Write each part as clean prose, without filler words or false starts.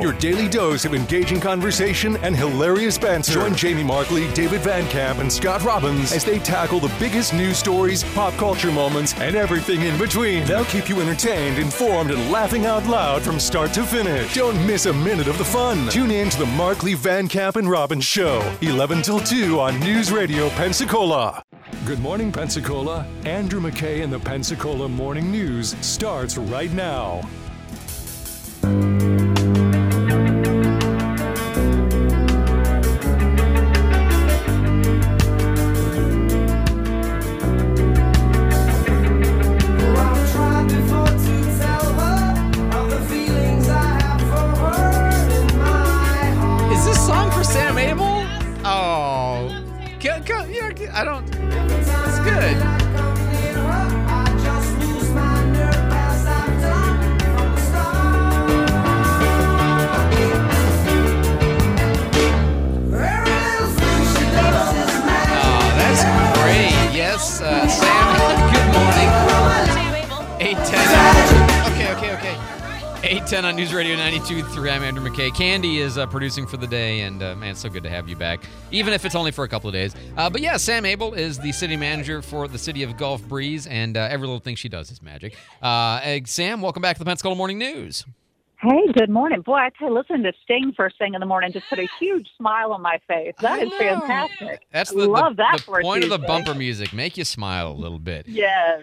Your daily dose of engaging conversation and hilarious banter. Join Jamie Markley, David Van Camp, and Scott Robbins as they tackle the biggest news stories, pop culture moments, and everything in between. They'll keep you entertained, informed, and laughing out loud from start to finish. Don't miss a minute of the fun. Tune in to the Markley, Van Camp, and Robbins Show, 11 till 2 on News Radio Pensacola. Good morning, Pensacola. Andrew McKay and the Pensacola Morning News starts right now. Is this song for Sam Abel? Oh, I don't. It's good. Yes, Sam, good morning. 8:10. Okay. 8:10 on News Radio 92.3. I'm Andrew McKay. Candy is producing for the day, and man, it's so good to have you back, even if it's only for a couple of days. But yeah, Sam Abel is the city manager for the city of Gulf Breeze, and every little thing she does is magic. Sam, welcome back to the Pensacola Morning News. Hey, good morning. Boy, I tell you, listening to Sting first thing in the morning just put a huge smile on my face. That is fantastic. That's Love that the point of the bumper music. Make you smile a little bit. Yes.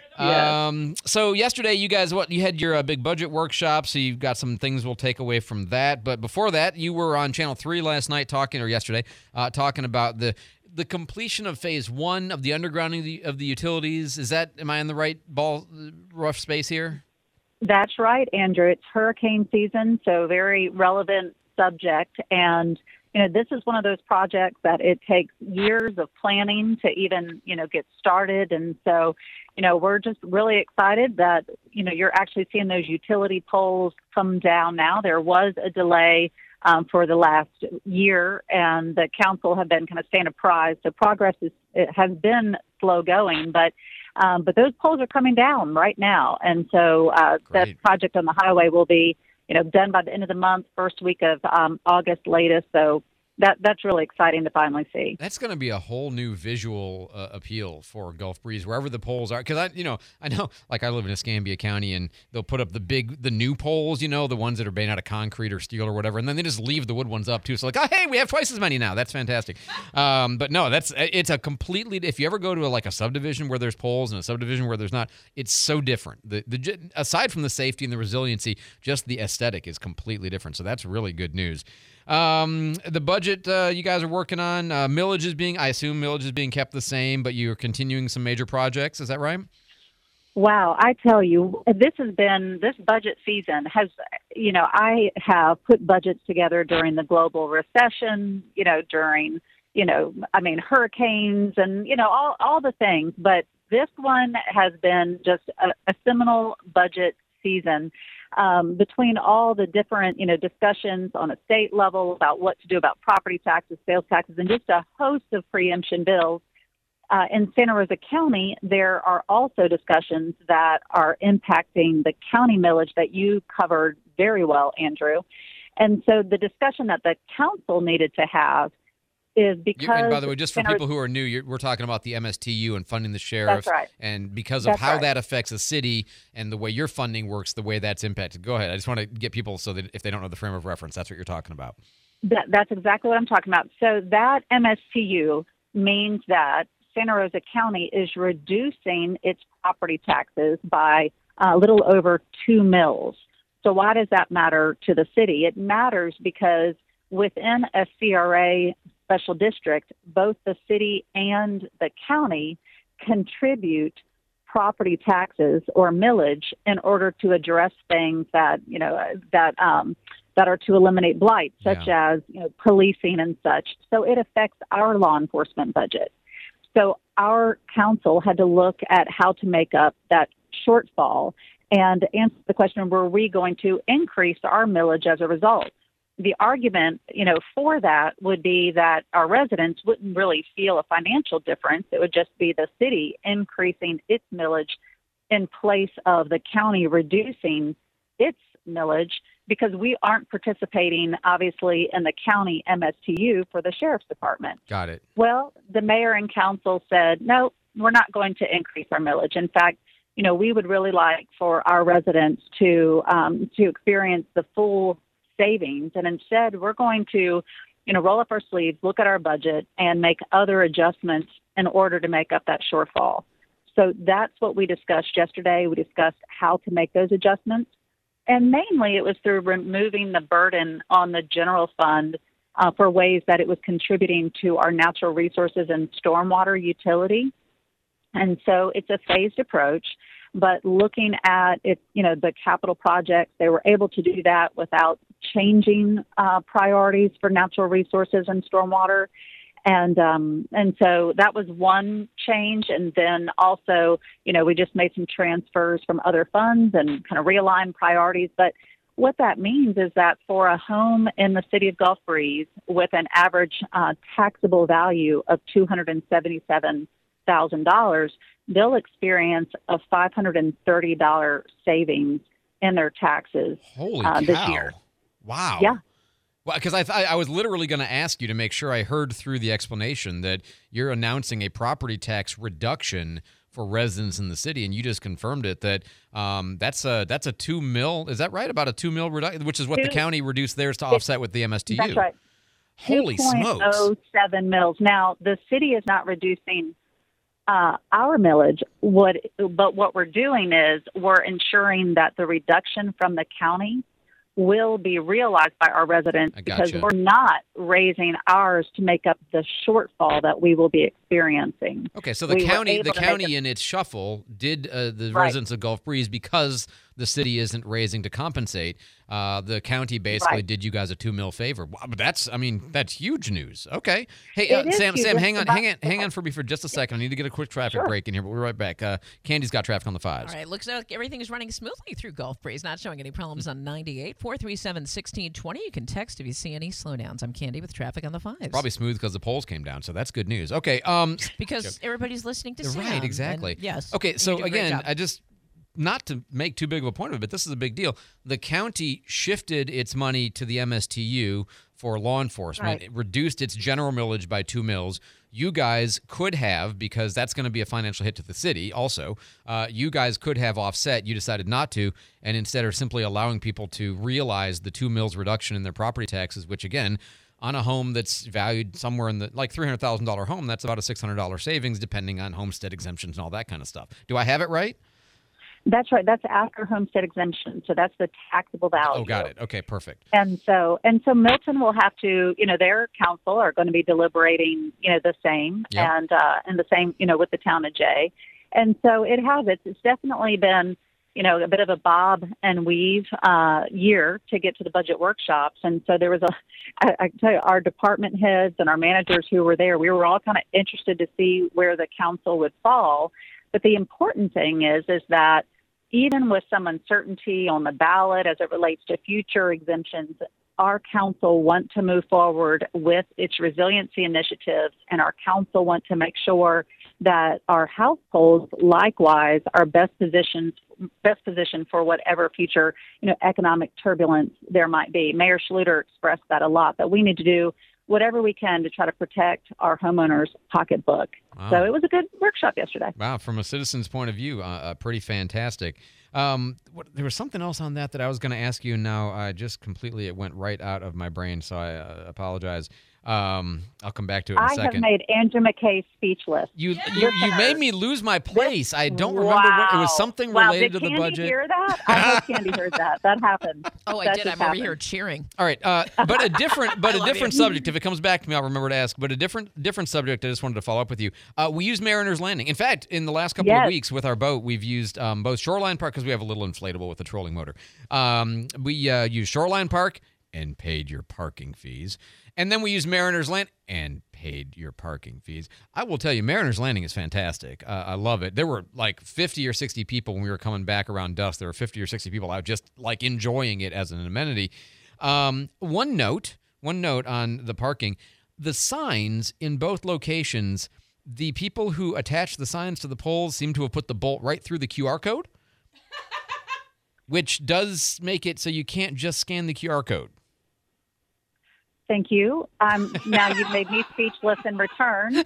So yesterday, you guys, you had your big budget workshop, so you've got some things we'll take away from that. But before that, you were on Channel 3 yesterday, talking about the completion of Phase 1 of the undergrounding of the utilities. Am I in the right rough space here? That's right, Andrew. It's hurricane season, so very relevant subject. And, this is one of those projects that it takes years of planning to even, get started. And so, we're just really excited that, you're actually seeing those utility poles come down now. There was a delay for the last year, and the council have been kind of staying apprised. So progress has been slow going, but those poles are coming down right now. And so that project on the highway will be, done by the end of the month, first week of August latest. So that's really exciting to finally see. That's going to be a whole new visual appeal for Gulf Breeze, wherever the poles are. Because I know, like I live in Escambia County, and they'll put up the new poles, the ones that are made out of concrete or steel or whatever, and then they just leave the wood ones up too. So like, oh hey, we have twice as many now. That's fantastic. But no, it's a completely. If you ever go to a subdivision where there's poles and a subdivision where there's not, it's so different. Aside from the safety and the resiliency, just the aesthetic is completely different. So that's really good news. The budget you guys are working on, I assume millage is being kept the same, but you're continuing some major projects. Is that right? Wow. I tell you, this budget season has, I have put budgets together during the global recession, during, hurricanes and, all the things. But this one has been just a seminal budget season. Between all the different, discussions on a state level about what to do about property taxes, sales taxes, and just a host of preemption bills. In Santa Rosa County, there are also discussions that are impacting the county millage that you covered very well, Andrew. And so the discussion that the council needed to have is because... And by the way, just for people who are new, we're talking about the MSTU and funding the sheriff. That's right. And because of how that affects the city and the way your funding works, the way that's impacted. Go ahead. I just want to get people so that if they don't know the frame of reference, that's what you're talking about. That's exactly what I'm talking about. So that MSTU means that Santa Rosa County is reducing its property taxes by a little over 2 mills. So why does that matter to the city? It matters because within a CRA special district, both the city and the county contribute property taxes or millage in order to address things that are to eliminate blight, such as policing and such. So it affects our law enforcement budget. So our council had to look at how to make up that shortfall and answer the question: were we going to increase our millage as a result? The argument, for that would be that our residents wouldn't really feel a financial difference. It would just be the city increasing its millage in place of the county reducing its millage. because we aren't participating, obviously, in the county MSTU for the sheriff's department. Got it. Well, the mayor and council said, no, we're not going to increase our millage. In fact, we would really like for our residents to experience the full savings. And instead, we're going to, roll up our sleeves, look at our budget, and make other adjustments in order to make up that shortfall. So that's what we discussed yesterday. We discussed how to make those adjustments. And mainly it was through removing the burden on the general fund for ways that it was contributing to our natural resources and stormwater utility. And so it's a phased approach, but looking at it, the capital projects, they were able to do that without changing priorities for natural resources and stormwater. And so that was one change. And then also, we just made some transfers from other funds and kind of realigned priorities. But what that means is that for a home in the city of Gulf Breeze with an average taxable value of $277,000, they'll experience a $530 savings in their taxes this year. Wow. Yeah. Well, because I was literally going to ask you to make sure I heard through the explanation that you're announcing a property tax reduction for residents in the city, and you just confirmed it that that's a $2 million. Is that right? About a $2 million reduction, which is what the county reduced theirs to offset with the MSTU. That's right. Holy smokes! $2.07 mils. Now the city is not reducing our millage. But what we're doing is we're ensuring that the reduction from the county will be realized by our residents because we're not raising ours to make up the shortfall that we will be experiencing. Okay, so the county in its shuffle did the residents of Gulf Breeze because the city isn't raising to compensate. The county basically did you guys a $2 million favor. Wow, but that's huge news. Okay, hey Sam, hang on for me for just a second. I need to get a quick traffic break in here, but we're right back. Candy's got traffic on the 5s. All right, looks like everything is running smoothly through Gulf Breeze. Not showing any problems on 98 437-1620. You can text if you see any slowdowns. I'm Candy with traffic on the 5s. Probably smooth because the polls came down, so that's good news. Okay, because everybody's listening to Sam. Right, exactly. Yes. Okay, so again, not to make too big of a point of it, but this is a big deal. The county shifted its money to the MSTU for law enforcement. Right. It reduced its general millage by $2 million. You guys could have, because that's going to be a financial hit to the city also, you guys could have offset. You decided not to, and instead are simply allowing people to realize the $2 million reduction in their property taxes, which again, on a home that's valued somewhere in the $300,000 home, that's about a $600 savings depending on homestead exemptions and all that kind of stuff. Do I have it right? That's right. That's after homestead exemption. So that's the taxable value. Oh, got it. Okay, perfect. And so Milton will have to, their council are going to be deliberating, the same and the same, with the town of Jay. And so it's definitely been, a bit of a bob and weave year to get to the budget workshops. And so there was I can tell you, our department heads and our managers who were there, we were all kind of interested to see where the council would fall. But the important thing is that even with some uncertainty on the ballot as it relates to future exemptions, our council want to move forward with its resiliency initiatives, and our council want to make sure that our households likewise are best positioned for whatever future, economic turbulence there might be. Mayor Schluter expressed that a lot, that we need to do whatever we can to try to protect our homeowners' pocketbook. Wow. So it was a good workshop yesterday. Wow, from a citizen's point of view, pretty fantastic. There was something else on that I was going to ask you. Now it went right out of my brain, so I apologize. I'll come back to it in a second. I have made Andrew McKay speechless. You made me lose my place. I don't remember what it was. Something related to the budget. Did Candy hear that? I hope Candy heard that. That happened. Oh, I did. I'm over here cheering. All right, but a different subject. If it comes back to me, I'll remember to ask. But a different subject. I just wanted to follow up with you. We use Mariner's Landing. In fact, in the last couple of weeks with our boat, we've used both Shoreline Park because we have a little inflatable with a trolling motor. We use Shoreline Park and paid your parking fees. And then we used Mariner's Land and paid your parking fees. I will tell you, Mariner's Landing is fantastic. I love it. There were like 50 or 60 people when we were coming back around dusk. There were 50 or 60 people out just like enjoying it as an amenity. One note on the parking, the signs in both locations, the people who attached the signs to the poles seem to have put the bolt right through the QR code. which does make it so you can't just scan the QR code. Thank you. Now you've made me speechless in return.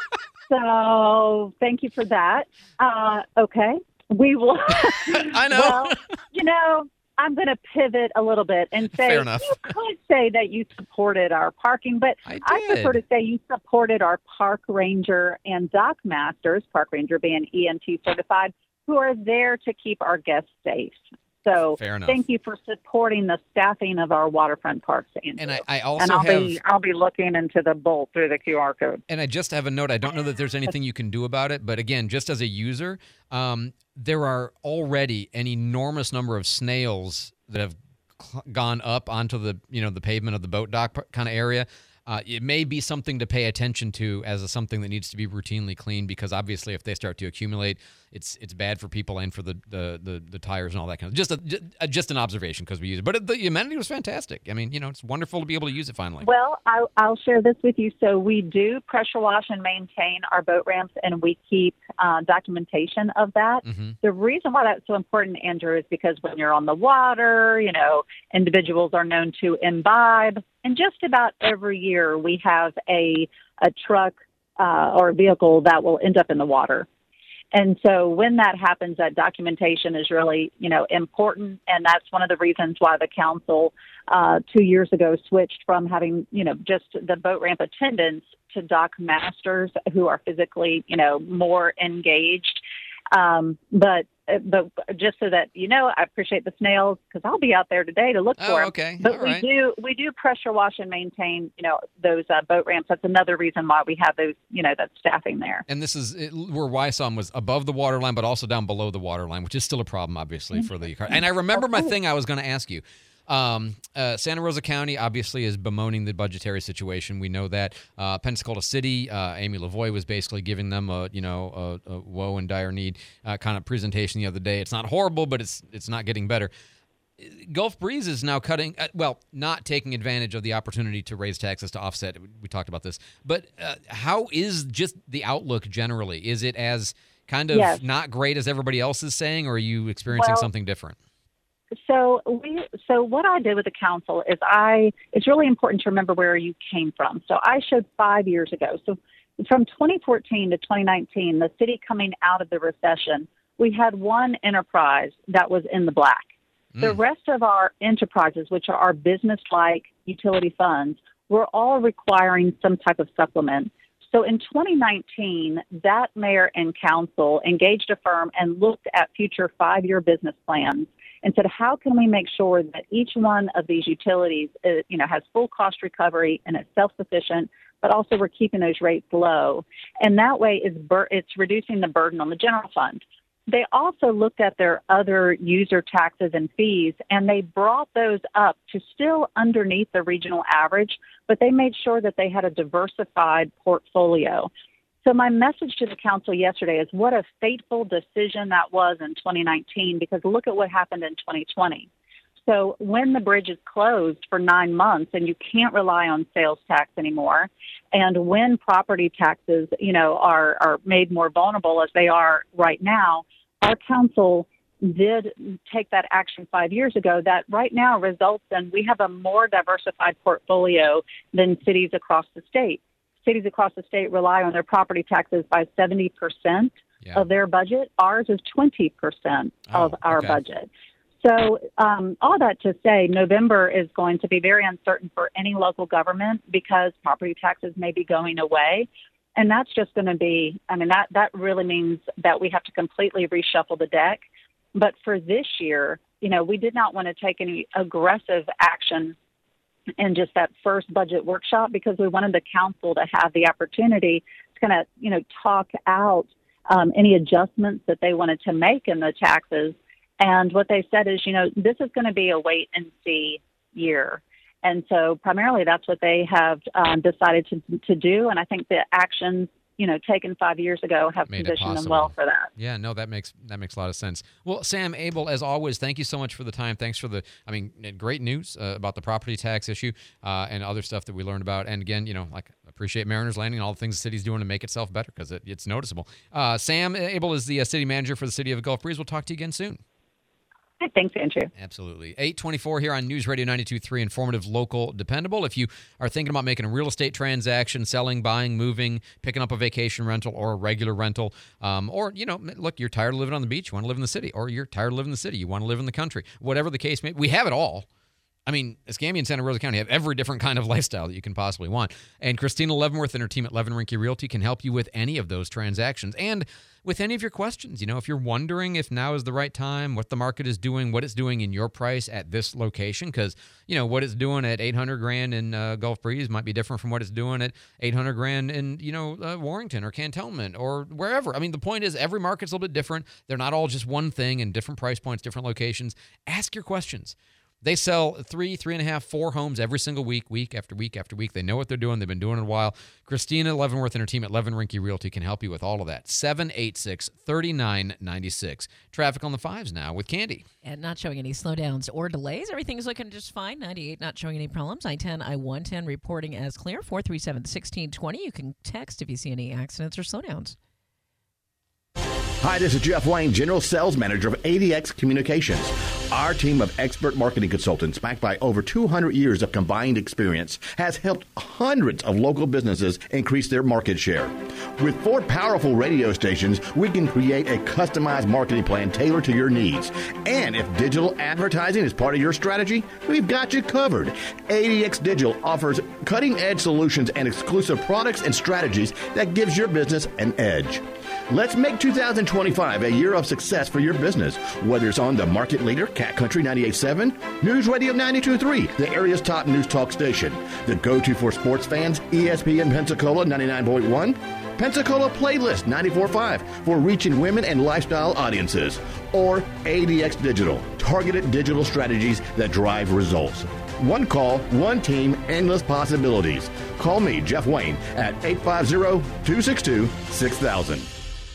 So thank you for that. Okay. We will. I know. Well, I'm going to pivot a little bit and say Fair enough. you could say that you supported our parking, but I I did. prefer to say you supported our park ranger and dock masters, park ranger being EMT certified, who are there to keep our guests safe. So Fair enough. thank you for supporting the staffing of our waterfront parks. Andrew. And I also and have... I'll be looking into the bolt through the QR code. And I just have a note. I don't know that there's anything you can do about it, but again, just as a user, there are already an enormous number of snails that have gone up onto the the pavement of the boat dock kind of area. It may be something to pay attention to as something that needs to be routinely cleaned, because obviously if they start to accumulate, it's bad for people and for the tires and all that kind of. Just an observation because we use it, but the amenity was fantastic. I mean, it's wonderful to be able to use it finally. Well, I'll share this with you. So we do pressure wash and maintain our boat ramps, and we keep documentation of that. Mm-hmm. The reason why that's so important, Andrew, is because when you're on the water, individuals are known to imbibe. And just about every year we have a truck or a vehicle that will end up in the water. And so when that happens, that documentation is really, important. And that's one of the reasons why the council 2 years ago switched from having, just the boat ramp attendants to dock masters who are physically, more engaged. But just so that I appreciate the snails because I'll be out there today to look for them. Okay. But All right. we do pressure wash and maintain, those boat ramps. That's another reason why we have those, that staffing there. And this is where Wysom was above the water line, but also down below the water line, which is still a problem, obviously, for the car. And I remember my thing I was going to ask you. Santa Rosa County obviously is bemoaning the budgetary situation. We know that. Pensacola City, Amy Lavoie was basically giving them a woe and dire need kind of presentation the other day. It's not horrible, but it's not getting better. Gulf Breeze is now not taking advantage of the opportunity to raise taxes to offset. We talked about this, but how is just the outlook generally? Is it as kind of not great as everybody else is saying, or are you experiencing something different? So what I did with the council is it's really important to remember where you came from. So I showed 5 years ago. So from 2014 to 2019, the city coming out of the recession, we had one enterprise that was in the black. The rest of our enterprises, which are our business-like utility funds, were all requiring some type of supplement. So in 2019, that mayor and council engaged a firm and looked at future 5-year business plans and said, how can we make sure that each one of these utilities, has full cost recovery and is self-sufficient, but also we're keeping those rates low. And that way it's reducing the burden on the general fund. They also looked at their other user taxes and fees, and they brought those up to still underneath the regional average, but they made sure that they had a diversified portfolio. So my message to the council yesterday is what a fateful decision that was in 2019, because look at what happened in 2020. So when the bridge is closed for 9 months and you can't rely on sales tax anymore, and when property taxes, are made more vulnerable as they are right now, our council did take that action 5 years ago that right now results in we have a more diversified portfolio than cities across the state. Cities across the state rely on their property taxes by 70% of their budget. Ours is 20% of our budget. So all that to say, November is going to be very uncertain for any local government because property taxes may be going away. And that's just going to be, that really means that we have to completely reshuffle the deck. But for this year, we did not want to take any aggressive action in just that first budget workshop because we wanted the council to have the opportunity to kind of, talk out any adjustments that they wanted to make in the taxes. And what they said is, this is going to be a wait and see year. And so primarily that's what they have decided to do. And I think the actions, taken 5 years ago have positioned them well for that. Yeah, no, that makes a lot of sense. Well, Sam Abel, as always, thank you so much for the time. Thanks for great news about the property tax issue and other stuff that we learned about. And again, appreciate Mariners Landing and all the things the city's doing to make itself better because it's noticeable. Sam Abel is the city manager for the city of Gulf Breeze. We'll talk to you again soon. Thanks, Andrew. Absolutely. 824 here on News Radio 92.3, informative, local, dependable. If you are thinking about making a real estate transaction, selling, buying, moving, picking up a vacation rental or a regular rental, or, look, you're tired of living on the beach, you want to live in the city, or you're tired of living in the city, you want to live in the country, whatever the case may be, we have it all. I mean, Escambia and Santa Rosa County have every different kind of lifestyle that you can possibly want. And Christina Leavenworth and her team at Levin Rinke Realty can help you with any of those transactions and with any of your questions. If you're wondering if now is the right time, what the market is doing, what it's doing in your price at this location, because, what it's doing at $800,000 in Gulf Breeze might be different from what it's doing at $800,000 in, Warrington or Cantonment or wherever. I mean, the point is every market's a little bit different. They're not all just one thing and different price points, different locations. Ask your questions. They sell 3.5, 4 homes every single week after week after week. They know what they're doing. They've been doing it a while. Christina Leavenworth and her team at Levin Rinke Realty can help you with all of that. 786-3996. Traffic on the 5s now with Candy. And not showing any slowdowns or delays. Everything's looking just fine. 98 not showing any problems. I-10, I-110 reporting as clear. 437-1620. You can text if you see any accidents or slowdowns. Hi, this is Jeff Wayne, General Sales Manager of ADX Communications. Our team of expert marketing consultants, backed by over 200 years of combined experience, has helped hundreds of local businesses increase their market share. With 4 powerful radio stations, we can create a customized marketing plan tailored to your needs. And if digital advertising is part of your strategy, we've got you covered. ADX Digital offers cutting-edge solutions and exclusive products and strategies that gives your business an edge. Let's make 2025 a year of success for your business, whether it's on the market leader, Cat Country 98.7, News Radio 92.3, the area's top news talk station, the go-to for sports fans, ESPN Pensacola 99.1, Pensacola Playlist 94.5 for reaching women and lifestyle audiences, or ADX Digital, targeted digital strategies that drive results. One call, one team, endless possibilities. Call me, Jeff Wayne, at 850-262-6000.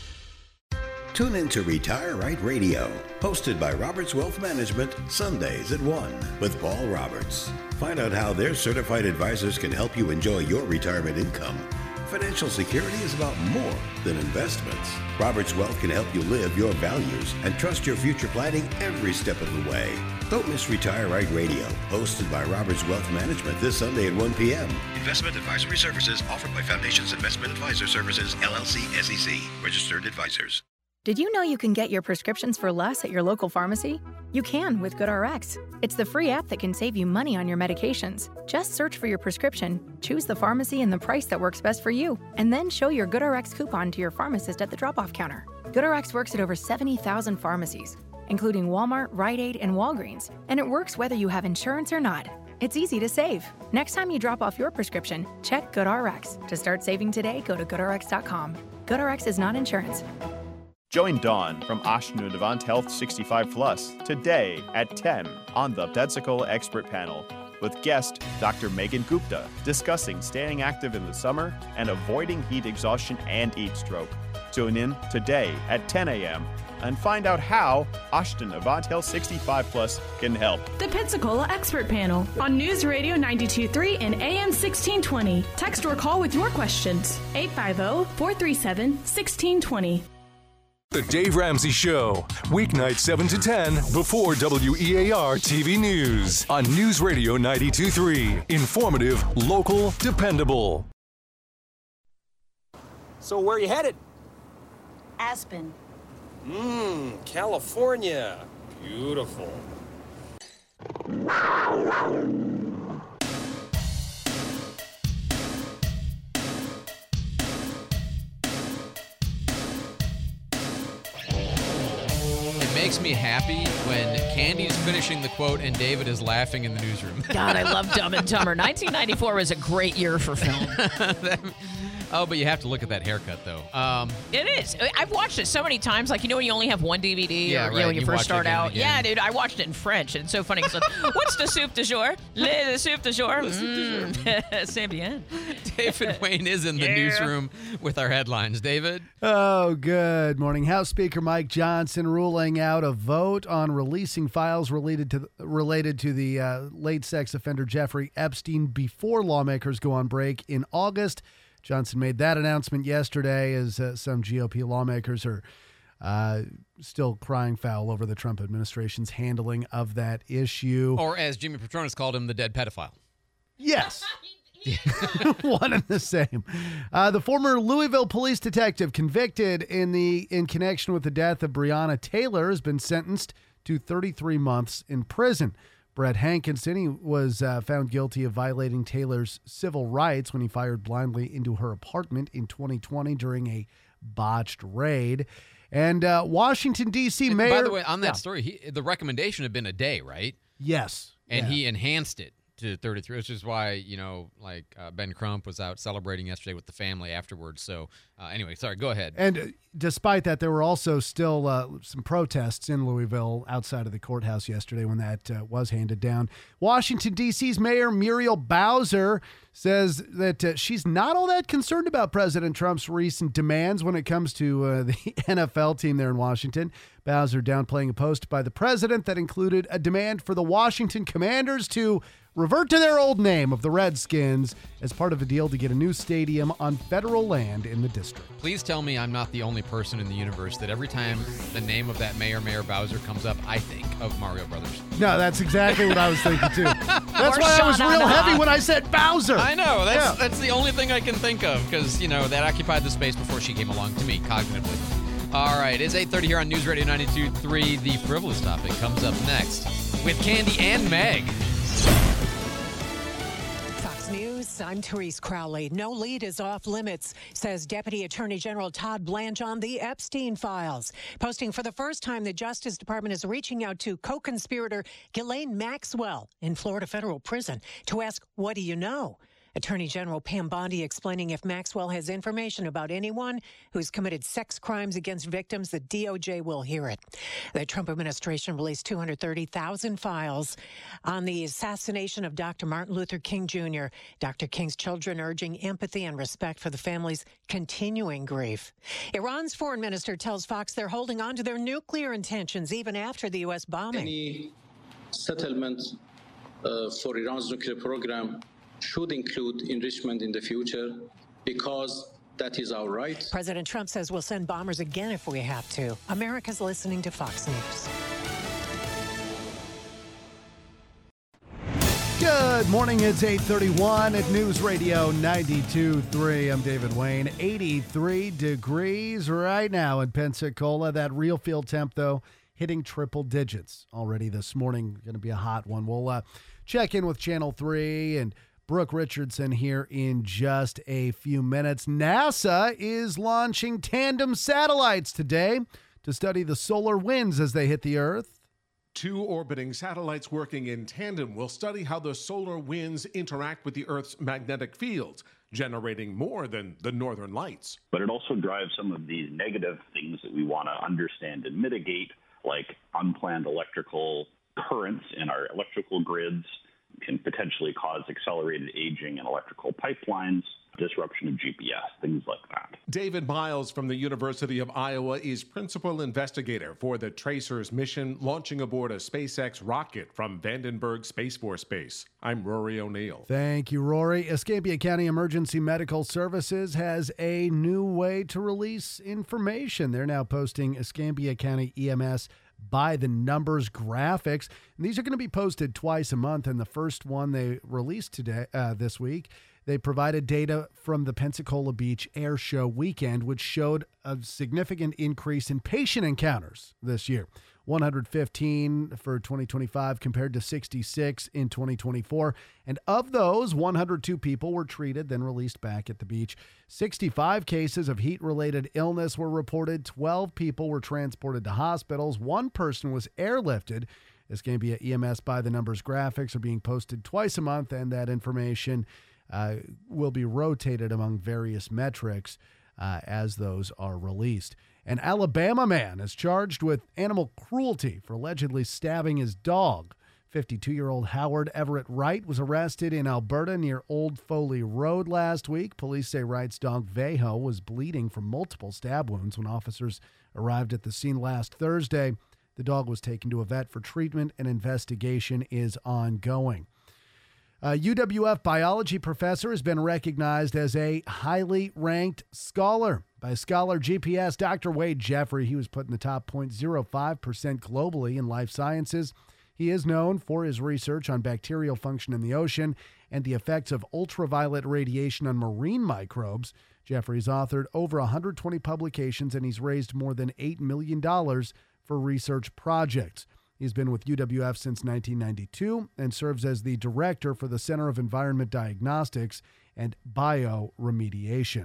Tune in to Retire Right Radio, hosted by Roberts Wealth Management, Sundays at 1 with Paul Roberts. Find out how their certified advisors can help you enjoy your retirement income. Financial security is about more than investments. Roberts Wealth can help you live your values and trust your future planning every step of the way. Don't miss Retire Right Radio, hosted by Roberts Wealth Management this Sunday at 1 p.m. Investment advisory services offered by Foundations Investment Advisor Services, LLC, SEC. Registered advisors. Did you know you can get your prescriptions for less at your local pharmacy? You can with GoodRx. It's the free app that can save you money on your medications. Just search for your prescription, choose the pharmacy and the price that works best for you, and then show your GoodRx coupon to your pharmacist at the drop-off counter. GoodRx works at over 70,000 pharmacies, including Walmart, Rite Aid, and Walgreens, and it works whether you have insurance or not. It's easy to save. Next time you drop off your prescription, check GoodRx. To start saving today, go to GoodRx.com. GoodRx is not insurance. Join Dawn from Ashnu Devant Health 65 Plus today at 10 on the Pensacola Expert Panel with guest Dr. Megan Gupta discussing staying active in the summer and avoiding heat exhaustion and heat stroke. Tune in today at 10 a.m. and find out how Ashton Avant Health 65 Plus can help. The Pensacola Expert Panel on News Radio 92.3 and AM 1620. Text or call with your questions. 850-437-1620. The Dave Ramsey Show, weeknight 7 to 10 before WEAR TV News on News Radio 92.3. Informative, local, dependable. So where are you headed? Aspen. California. Beautiful. Makes me happy when Candy's finishing the quote and David is laughing in the newsroom. God, I love Dumb and Dumber. 1994 was a great year for film. Oh, but you have to look at that haircut, though. It is. I've watched it so many times. Like, when you only have one DVD, yeah, or right. When you first start out. Yeah, dude, I watched it in French, and it's so funny. It's like, what's the soup du jour? Le soup du jour. C'est bien. David Wayne is in the newsroom with our headlines. David? Oh, good morning. House Speaker Mike Johnson ruling out a vote on releasing files related to the late sex offender Jeffrey Epstein before lawmakers go on break in August. Johnson made that announcement yesterday as some GOP lawmakers are still crying foul over the Trump administration's handling of that issue. Or as Jimmy Petronas called him, the dead pedophile. Yes. One and the same. The former Louisville police detective convicted in connection with the death of Breonna Taylor has been sentenced to 33 months in prison. Brett Hankinson, he was found guilty of violating Taylor's civil rights when he fired blindly into her apartment in 2020 during a botched raid. And Washington, D.C. Mayor... By the way, on that story, the recommendation had been a day, right? Yes. And he enhanced it to 33, which is why, Ben Crump was out celebrating yesterday with the family afterwards. So anyway, sorry, go ahead. And despite that, there were also still some protests in Louisville outside of the courthouse yesterday when that was handed down. Washington, D.C.'s Mayor Muriel Bowser says that she's not all that concerned about President Trump's recent demands when it comes to the NFL team there in Washington. Bowser downplaying a post by the president that included a demand for the Washington Commanders to revert to their old name of the Redskins as part of a deal to get a new stadium on federal land in the district. Please tell me I'm not the only person in the universe that every time the name of that Mayor Bowser comes up, I think of Mario Brothers. No, that's exactly what I was thinking too. That's why I was real heavy when I said Bowser. I know. That's the only thing I can think of because, that occupied the space before she came along to me cognitively. All right, it's 8:30 here on News Radio 92.3. The frivolous topic comes up next with Candy and Meg. Fox News, I'm Therese Crowley. No lead is off limits, says Deputy Attorney General Todd Blanche on the Epstein files. Posting for the first time, the Justice Department is reaching out to co-conspirator Ghislaine Maxwell in Florida federal prison to ask, what do you know? Attorney General Pam Bondi explaining if Maxwell has information about anyone who's committed sex crimes against victims, the DOJ will hear it. The Trump administration released 230,000 files on the assassination of Dr. Martin Luther King Jr. Dr. King's children urging empathy and respect for the family's continuing grief. Iran's foreign minister tells Fox they're holding on to their nuclear intentions even after the U.S. bombing. Any settlement for Iran's nuclear program should include enrichment in the future because that is our right. President Trump says we'll send bombers again if we have to. America's listening to Fox News. Good morning. It's 8:31 at News Radio 92.3. I'm David Wayne. 83 degrees right now in Pensacola. That real field temp, though, hitting triple digits already this morning. Going to be a hot one. We'll check in with Channel 3 and Brooke Richardson here in just a few minutes. NASA is launching tandem satellites today to study the solar winds as they hit the Earth. Two orbiting satellites working in tandem will study how the solar winds interact with the Earth's magnetic fields, generating more than the northern lights. But it also drives some of these negative things that we want to understand and mitigate, like unplanned electrical currents in our electrical grids, can potentially cause accelerated aging in electrical pipelines, disruption of GPS, things like that. David Miles from the University of Iowa is principal investigator for the Tracers mission launching aboard a SpaceX rocket from Vandenberg Space Force Base. I'm Rory O'Neill. Thank you, Rory. Escambia County Emergency Medical Services has a new way to release information. They're now posting Escambia County EMS by the numbers graphics. And these are going to be posted twice a month. And the first one they released today, this week, they provided data from the Pensacola Beach Air Show weekend, which showed a significant increase in patient encounters this year. 115 for 2025 compared to 66 in 2024. And of those, 102 people were treated, then released back at the beach. 65 cases of heat-related illness were reported. 12 people were transported to hospitals. One person was airlifted. Escambia EMS by the numbers graphics are being posted twice a month, and that information will be rotated among various metrics as those are released. An Alabama man is charged with animal cruelty for allegedly stabbing his dog. 52-year-old Howard Everett Wright was arrested in Alberta near Old Foley Road last week. Police say Wright's dog Vejo was bleeding from multiple stab wounds when officers arrived at the scene last Thursday. The dog was taken to a vet for treatment. An investigation is ongoing. A UWF biology professor has been recognized as a highly ranked scholar By Scholar GPS, Dr. Wade Jeffrey, he was put in the top 0.05% globally in life sciences. He is known for his research on bacterial function in the ocean and the effects of ultraviolet radiation on marine microbes. Jeffrey's authored over 120 publications, and he's raised more than $8 million for research projects. He's been with UWF since 1992 and serves as the director for the Center of Environment Diagnostics and Bioremediation.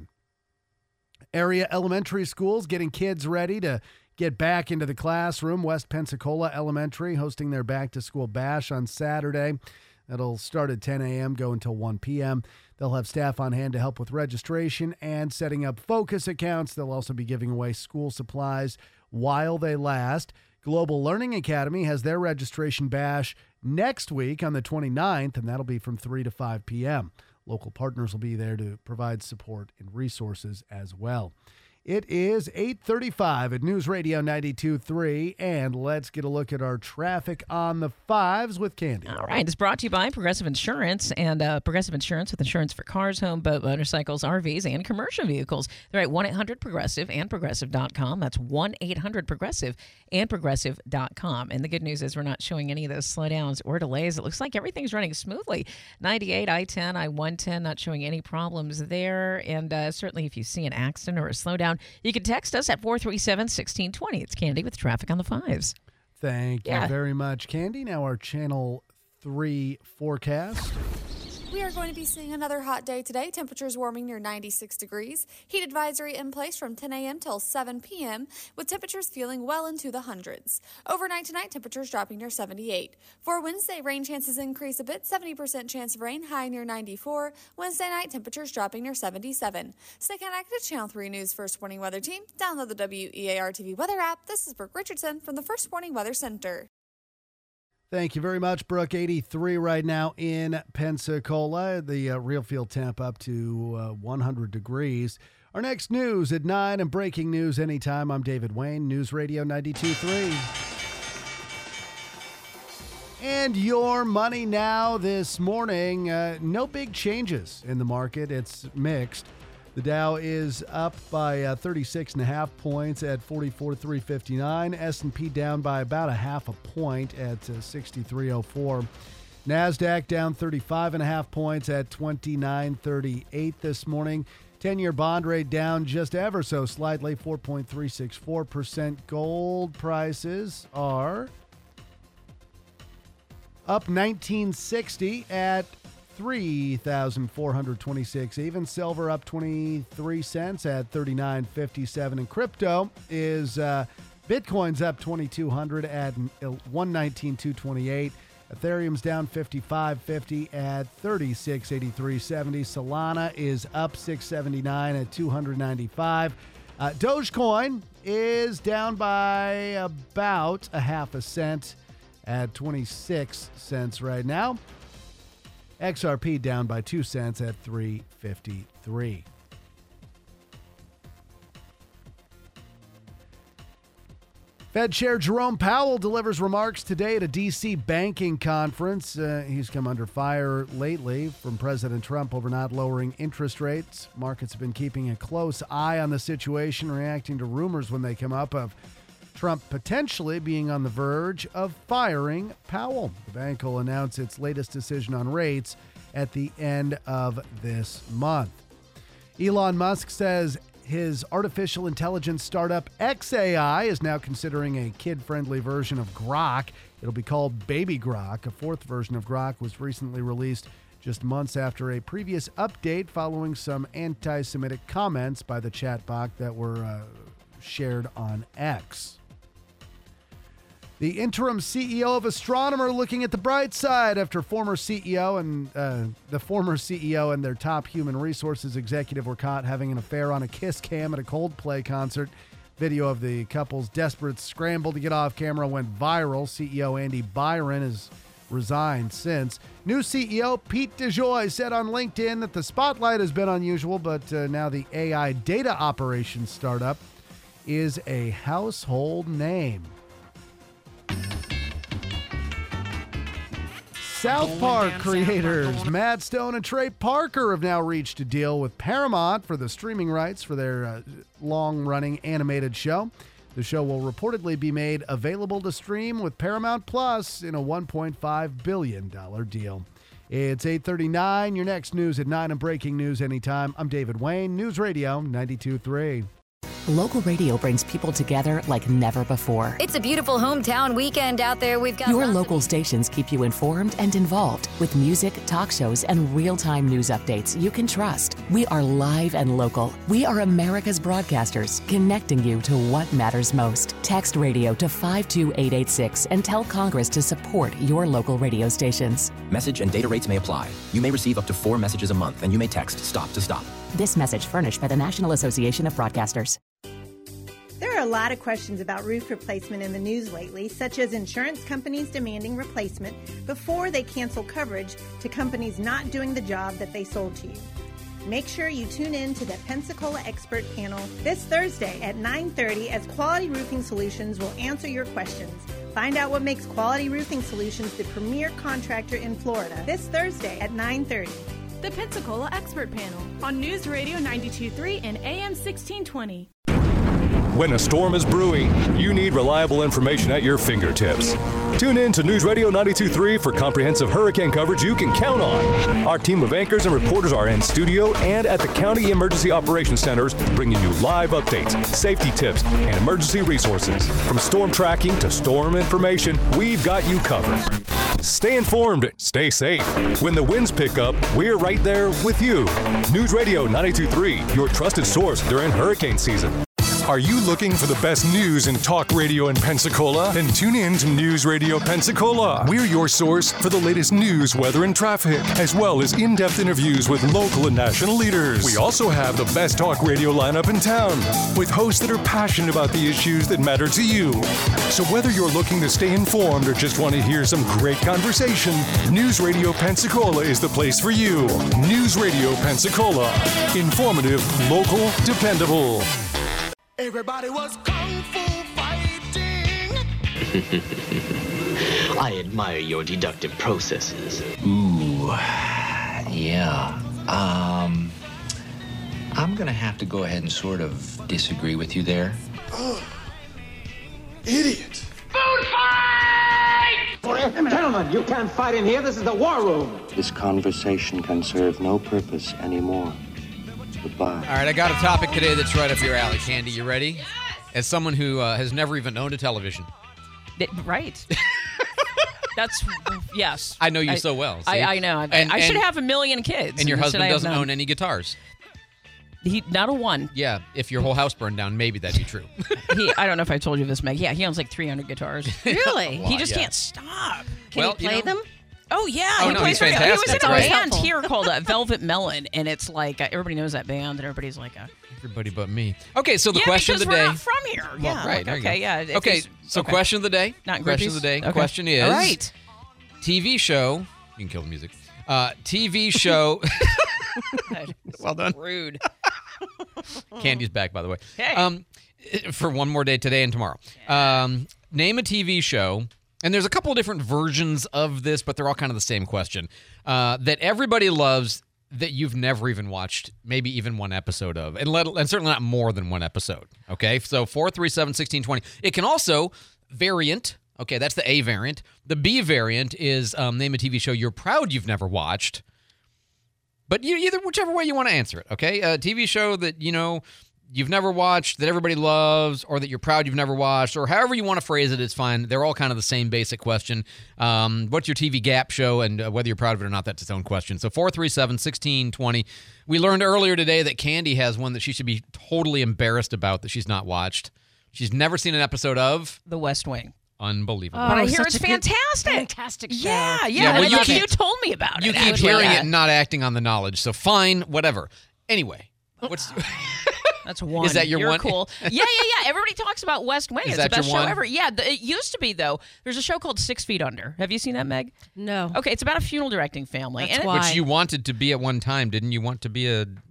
Area elementary schools getting kids ready to get back into the classroom. West Pensacola Elementary hosting their back-to-school bash on Saturday. That'll start at 10 a.m., go until 1 p.m. They'll have staff on hand to help with registration and setting up focus accounts. They'll also be giving away school supplies while they last. Global Learning Academy has their registration bash next week on the 29th, and that'll be from 3 to 5 p.m. Local partners will be there to provide support and resources as well. It is 8:35 at News Radio 92.3, and let's get a look at our traffic on the fives with Candy. All right, it's brought to you by Progressive Insurance, and Progressive Insurance with insurance for cars, home, boat, motorcycles, RVs, and commercial vehicles. They're at 1-800-PROGRESSIVE and Progressive.com. That's 1-800-PROGRESSIVE and Progressive.com. And the good news is we're not showing any of those slowdowns or delays. It looks like everything's running smoothly. 98, I-10, I-110, not showing any problems there. And certainly if you see an accident or a slowdown, you can text us at 437-1620. It's Candy with traffic on the fives. Thank you very much, Candy. Now our Channel 3 forecast. We are going to be seeing another hot day today. Temperatures warming near 96 degrees. Heat advisory in place from 10 a.m. till 7 p.m. with temperatures feeling well into the hundreds. Overnight tonight, temperatures dropping near 78. For Wednesday, rain chances increase a bit. 70% chance of rain, high near 94. Wednesday night, temperatures dropping near 77. Stay connected to Channel 3 News First Warning Weather Team. Download the WEAR TV weather app. This is Brooke Richardson from the First Warning Weather Center. Thank you very much, Brooke. 83 right now in Pensacola. The real field temp up to 100 degrees. Our next news at 9 and breaking news anytime. I'm David Wayne, News Radio 92.3. And your money now this morning. No big changes in the market. It's mixed. The Dow is up by 36.5 points at 44,359. S&P down by about 0.5 point at 6304. NASDAQ down 35.5 points at 2938 this morning. 10-year bond rate down just ever so slightly, 4.364%. Gold prices are up 1960 at 3,426 even. Silver up 23 cents at 39.57. And crypto is Bitcoin's up 2,200 at 119,228. Ethereum's down 55.50 at 36.8370. Solana is up 6.79 at 295. Dogecoin is down by about 0.5 cent at 26 cents right now. XRP down by 2 cents at 3.53. Fed Chair Jerome Powell delivers remarks today at a D.C. banking conference. He's come under fire lately from President Trump over not lowering interest rates. Markets have been keeping a close eye on the situation, reacting to rumors when they come up of Trump potentially being on the verge of firing Powell. The bank will announce its latest decision on rates at the end of this month. Elon Musk says his artificial intelligence startup xAI is now considering a kid-friendly version of Grok. It'll be called Baby Grok. A fourth version of Grok was recently released just months after a previous update following some anti-Semitic comments by the chatbot that were shared on X. The interim CEO of Astronomer looking at the bright side after the former CEO and their top human resources executive were caught having an affair on a kiss cam at a Coldplay concert. Video of the couple's desperate scramble to get off camera went viral. CEO Andy Byron has resigned since. New CEO Pete DeJoy said on LinkedIn that the spotlight has been unusual, but now the AI data operations startup is a household name. South Park creators Matt Stone and Trey Parker have now reached a deal with Paramount for the streaming rights for their long-running animated show. The show will reportedly be made available to stream with Paramount Plus in a $1.5 billion deal. It's 8:39. Your next news at 9 and breaking news anytime. I'm David Wayne, News Radio 92.3. Local radio brings people together like never before. It's a beautiful hometown weekend out there. We've got Your local stations keep you informed and involved with music, talk shows, and real-time news updates you can trust. We are live and local. We are America's broadcasters, connecting you to what matters most. Text radio to 52886 and tell Congress to support your local radio stations. Message and data rates may apply. You may receive up to 4 messages a month, and you may text STOP to STOP. This message furnished by the National Association of Broadcasters. There are a lot of questions about roof replacement in the news lately, such as insurance companies demanding replacement before they cancel coverage to companies not doing the job that they sold to you. Make sure you tune in to the Pensacola Expert Panel this Thursday at 9:30 as Quality Roofing Solutions will answer your questions. Find out what makes Quality Roofing Solutions the premier contractor in Florida this Thursday at 9:30. The Pensacola Expert Panel on News Radio 92.3 and AM 1620. When a storm is brewing, you need reliable information at your fingertips. Tune in to News Radio 92.3 for comprehensive hurricane coverage you can count on. Our team of anchors and reporters are in studio and at the County Emergency Operations Centers, bringing you live updates, safety tips, and emergency resources. From storm tracking to storm information, we've got you covered. Stay informed, stay safe. When the winds pick up, we're right there with you. News Radio 92.3, your trusted source during hurricane season. Are you looking for the best news and talk radio in Pensacola? Then tune in to News Radio Pensacola. We're your source for the latest news, weather, and traffic, as well as in-depth interviews with local and national leaders. We also have the best talk radio lineup in town, with hosts that are passionate about the issues that matter to you. So whether you're looking to stay informed or just want to hear some great conversation, News Radio Pensacola is the place for you. News Radio Pensacola. Informative, local, dependable. Everybody was kung fu fighting. I admire your deductive processes. Ooh, yeah. I'm gonna have to go ahead and sort of disagree with you there. Oh, idiot. Food fight! Gentlemen, you can't fight in here. This is the war room. This conversation can serve no purpose anymore. Goodbye. All right, I got a topic today that's right up your alley, Candy. You ready? Yes. As someone who has never even owned a television. Right. That's, yes. I know you so well. I know. I should have 1 million kids. And your husband doesn't own any guitars. Not a one. Yeah, if your whole house burned down, maybe that'd be true. I don't know if I told you this, Meg. Yeah, he owns like 300 guitars. Really? He just can't stop. Can he play them? Oh, yeah. Oh, no, he's fantastic. He was in a band here called Velvet Melon, and it's like everybody knows that band, and everybody's like everybody but me. Okay, so the question of the day. We're not from here. Well, yeah. Right. Okay, yeah. Okay, so question of the day. Not question of the day. Okay. Question is. All right. TV show. You can kill the music. TV show. Well done. Rude. Candy's back, by the way. Hey. For one more day today and tomorrow. Name a TV show. And there's a couple of different versions of this, but they're all kind of the same question. That everybody loves that you've never even watched, maybe even one episode of, and certainly not more than one episode. Okay, so 437-1620. It can also variant. Okay, that's the A variant. The B variant is name a TV show you're proud you've never watched. But whichever way you want to answer it. Okay, a TV show that you've never watched, that everybody loves, or that you're proud you've never watched, or however you want to phrase it, it's fine. They're all kind of the same basic question. What's your TV gap show, and whether you're proud of it or not, that's its own question. So 437-1620. We learned earlier today that Candy has one that she should be totally embarrassed about that she's not watched. She's never seen an episode of The West Wing. Unbelievable. But I hear it's fantastic. Fantastic show. Yeah. Well, you told me about it. You keep hearing it and not acting on the knowledge, so fine, whatever. Anyway, what's... That's one. Is that your You're one? Cool. Yeah. Everybody talks about West Wing. Is It's that the best your show one? ever. Yeah, it used to be, though. There's a show called 6 Feet Under. Have you seen that, Meg? No. Okay, it's about a funeral directing family. That's why. Which you wanted to be at one time. Didn't you want to be a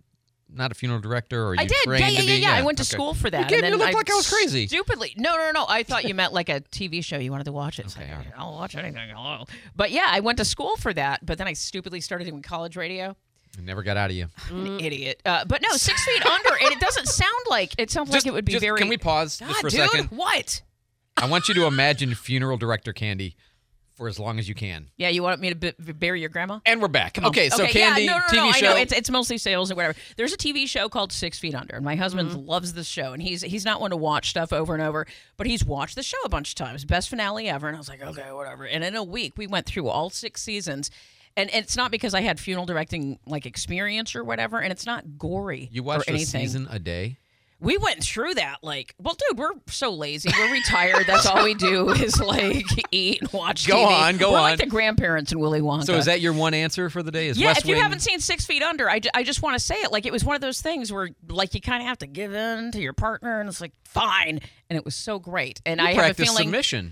not a funeral director, or you I did. trained to be? Yeah. I went to school for that. You and then looked like I was crazy. Stupidly. No. I thought you meant like a TV show. You wanted to watch it. Okay, all right. I'll watch anything. Hello. But yeah, I went to school for that. But then I stupidly started doing college radio. I never got out of you. I'm an idiot. But no, 6 Feet Under, and it doesn't sound like it sounds like it would be very. Can we pause just for a dude, second? What? I want you to imagine funeral director Candy for as long as you can. Yeah, you want me to bury your grandma? And we're back. Come on. Okay, so Candy, no, TV show. I know it's mostly sales or whatever. There's a TV show called 6 Feet Under, and my husband loves this show, and he's not one to watch stuff over and over, but he's watched the show a bunch of times. Best finale ever, and I was like, okay, whatever. And in a week, we went through all 6 seasons. And it's not because I had funeral directing like experience or whatever, and it's not gory. You watch or a anything. season a day? We went through that like, well, dude, we're so lazy. We're retired. That's all we do is like eat and watch Go TV. on. We're like the grandparents in Willy Wonka. So is that your one answer for the day? Is yeah, West if you Wing? haven't seen 6 Feet Under, I just want to say it. Like, it was one of those things where, like, you kind of have to give in to your partner, and it's like, fine. And it was so great. And You I have a practice feeling. submission.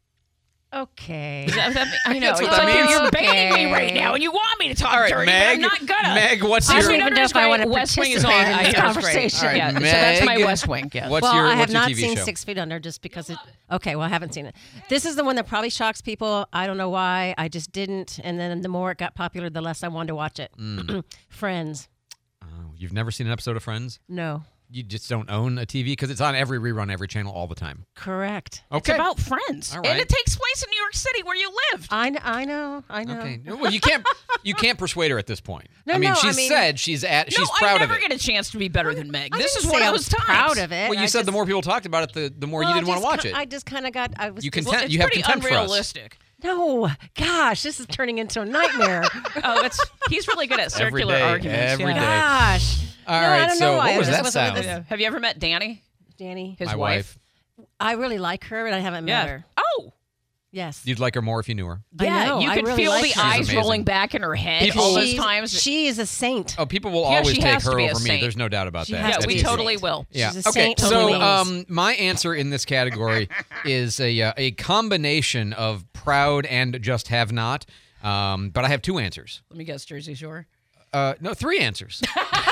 Okay. I know. That's what It's that like means. you're baiting me Okay. right now, and you want me to talk All right, dirty, Meg, but I'm not gonna. Meg, what's I your... don't even know if I want to West Wing is on. participate in I this hear it's great. conversation. All right, Yeah, so that's my Meg, West Wing. Yeah. What's well, your, I have what's your not TV seen show? 6 Feet Under just because it. Okay, well, I haven't seen it. This is the one that probably shocks people. I don't know why. I just didn't. And then the more it got popular, the less I wanted to watch it. Friends. Oh, you've never seen an episode of Friends? No. You just don't own a TV? Because it's on every rerun, every channel, all the time. Correct. It's Okay. about friends, All and right. it takes place in New York City where you lived. I know. Okay. Well, you can't persuade her at this point. No, I mean, no, she I mean- said she's No, proud I of never it. get a chance to be better than Meg. I This didn't is one say of I those was times. proud of it. Well, you said the more people talked about it, the more you didn't want to watch it. I just kind of got. I was. You just- content- It's you have pretty contempt for us. unrealistic. No, gosh, this is turning into a nightmare. He's really good at Every circular day, arguments. every yeah. day. Gosh. All No, right, I don't so know why. what was I just that wasn't with sound? this- Have you ever met Danny? Danny. His My wife? I really like her, but I haven't met her. Oh. Yes. You'd like her more if you knew her. I Yeah, know, you I could really feel like the her. eyes amazing. rolling back in her head People- all those She's- times. She is a saint. Oh, people will Yeah, always she take has to her be a over me. saint. There's no doubt about She that. has Yeah, to That's we be easy. totally will. Yeah. She's a Okay. saint, So, totally. my answer in this category is a combination of proud and just have not. But I have two answers. Let me guess, Jersey Shore. No, three answers.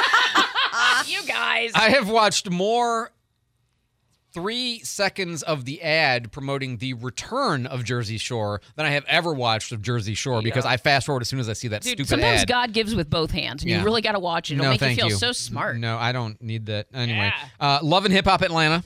You guys. I have watched more 3 seconds of the ad promoting the return of Jersey Shore than I have ever watched of Jersey Shore because I fast forward as soon as I see that Dude, stupid sometimes ad. God gives with both hands, and Yeah. you really got to watch it. It'll No, make you thank feel so smart. No, I don't need that. Anyway, Love and Hip Hop Atlanta.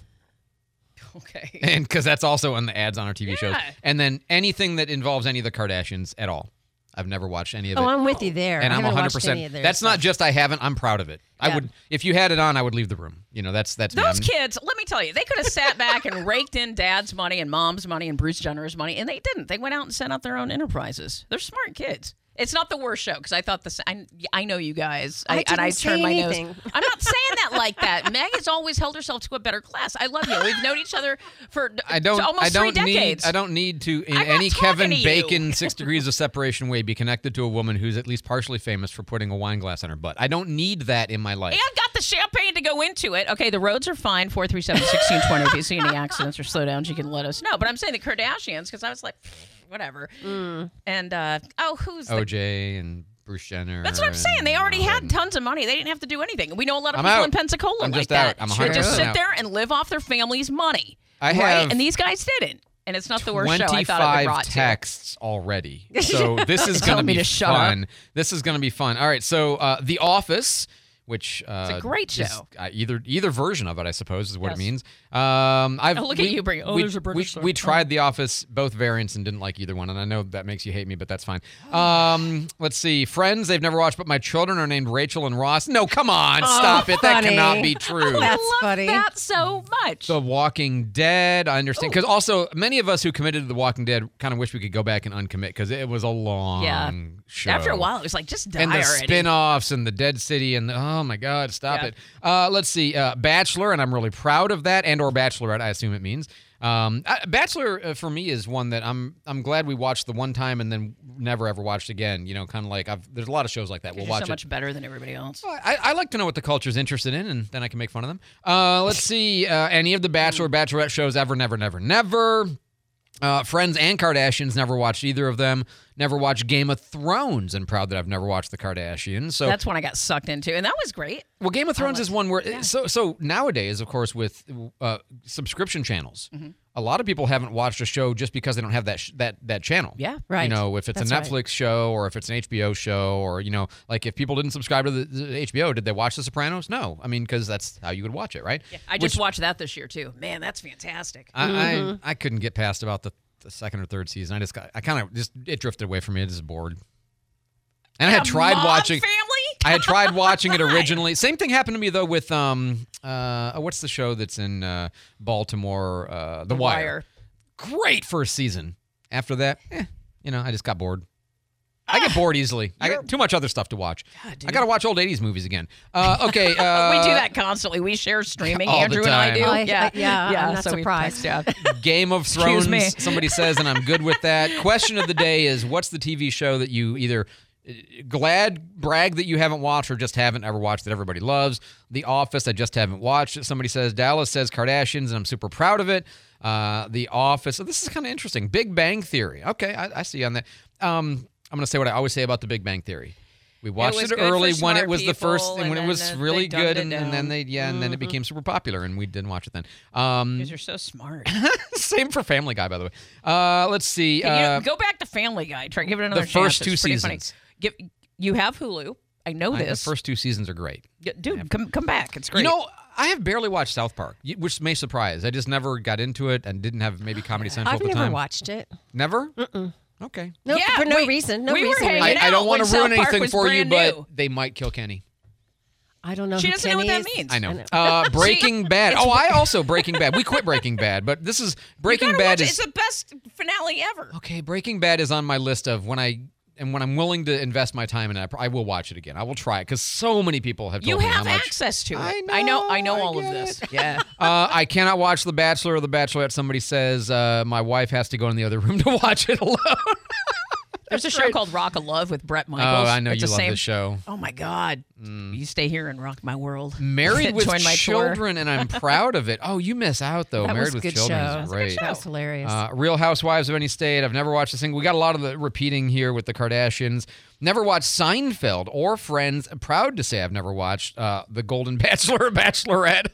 Okay. And because that's also on the ads on our TV shows. Yeah. And then anything that involves any of the Kardashians at all. I've never watched any of it. Oh, I'm with you there. And I I'm haven't watched 100%. any of their That's not stuff. just I haven't. I'm proud of it. I Yeah. would, if you had it on, I would leave the room. You know, that's me. Those I'm- kids, let me tell you, they could have sat back and raked in Dad's money and Mom's money and Bruce Jenner's money, and they didn't. They went out and set up their own enterprises. They're smart kids. It's not the worst show because I thought I know you guys. I and didn't I say turned my anything. nose. I'm not saying that like that. Meg has always held herself to a better class. I love you. We've known each other for almost 3 decades. I don't need to in I'm not any talking Kevin to you. Bacon 6 degrees of separation way be connected to a woman who's at least partially famous for putting a wine glass on her butt. I don't need that in my life. And got the champagne to go into it. Okay, the roads are fine. 437-1620. If you see any accidents or slowdowns, you can let us know. But I'm saying the Kardashians because I was like, whatever. And who's the OJ and Bruce Jenner. That's what I'm saying. They already had tons of money. They didn't have to do anything. We know a lot of I'm people out. in Pensacola I'm like just that. out. I'm They just 100% sit out. there and live off their family's money. I right? have And these guys didn't. And it's not the worst show I thought it would 25 brought to. texts already. So this is going to Telling me be to shut up. fun. This is going to be fun. All right. So The Office, which It's a great is, show. either version of it, I suppose, is what Yes. it means. Look at you bringing. Oh, there's a British song. We tried The Office, both variants, and didn't like either one. And I know that makes you hate me, but that's fine. Let's see. Friends, they've never watched, but my children are named Rachel and Ross. No, come on, stop it. That funny. cannot be true. That's I love funny. that so much. The Walking Dead, I understand. Because also, many of us who committed to The Walking Dead kind of wish we could go back and uncommit because it was a long show. After a while, it was like, just die And the already. spin-offs and the Dead City and oh my God, stop it. Let's see. Bachelor, and I'm really proud of that, and or Bachelorette, I assume it means. Bachelor for me is one that I'm glad we watched the one time and then never ever watched again. You know, kind of like there's a lot of shows like that. We'll You're watch so it. much better than everybody else. I like to know what the culture's interested in, and then I can make fun of them. Let's see. Any of the Bachelor, Bachelorette shows ever, never, never, never. Friends and Kardashians, never watched either of them. never watched Game of Thrones, and proud that I've never watched The Kardashians. So that's one I got sucked into, and that was great. Well, Game of Thrones is one where so nowadays, of course, with subscription channels, a lot of people haven't watched a show just because they don't have that channel. Yeah, right. You know, if it's a Netflix show or if it's an HBO show, or like if people didn't subscribe to the HBO, did they watch The Sopranos? No, I mean, because that's how you would watch it, right? Yeah, I just watched that this year too. Man, that's fantastic. I couldn't get past about the second or third season. It drifted away from me. I was bored. And I had tried watching. I had tried watching it originally. Same thing happened to me though with what's the show that's in Baltimore? The Wire. Great first season. After that, I just got bored. I get bored easily. I got too much other stuff to watch. God, I got to watch old 80s movies again. Okay. We do that constantly. We share streaming. Andrew and I do. I'm not surprised. Game of Thrones, somebody says, and I'm good with that. Question of the day is, what's the TV show that you either brag that you haven't watched or just haven't ever watched that everybody loves? The Office, I just haven't watched. Somebody says, Dallas says Kardashians, and I'm super proud of it. The Office. So this is kind of interesting. Big Bang Theory. Okay, I see you on that. I'm going to say what I always say about The Big Bang Theory. We watched it early when it was the first, and when it was really good, and then then it became super popular, and we didn't watch it then. Because you're so smart. Same for Family Guy, by the way. Let's see. Go back to Family Guy. Try give it another chance. The first two seasons. You have Hulu. I know this. The first two seasons are great. Dude, come back. It's great. I have barely watched South Park, which may surprise. I just never got into it and didn't have maybe Comedy Central at the time. I've never watched it. Never? Mm-mm. Okay. No, for no reason. No reason. I don't want to ruin anything for you, but they might kill Kenny. I don't know. She who doesn't Kenny know what that is. means. I know. Breaking Bad. I also Breaking Bad. We quit Breaking Bad, but this is Breaking Bad. It's the best finale ever. Okay, Breaking Bad is on my list of when I'm willing to invest my time in it, I will watch it again. I will try it because so many people have told me how much. You have access to it. I know all of this. Yeah. I cannot watch The Bachelor or The Bachelorette. Somebody says my wife has to go in the other room to watch it alone. There's a show called Rock of Love with Brett Michaels. Oh, I know you love this show. Oh, my God. You stay here and rock my world. Married with Children, and I'm proud of it. Oh, you miss out, though. That Married was with Children is great. That was hilarious. Real Housewives of Any State. I've never watched a single. We got a lot of the repeating here with the Kardashians. Never watched Seinfeld or Friends. I'm proud to say I've never watched The Golden Bachelor or Bachelorette.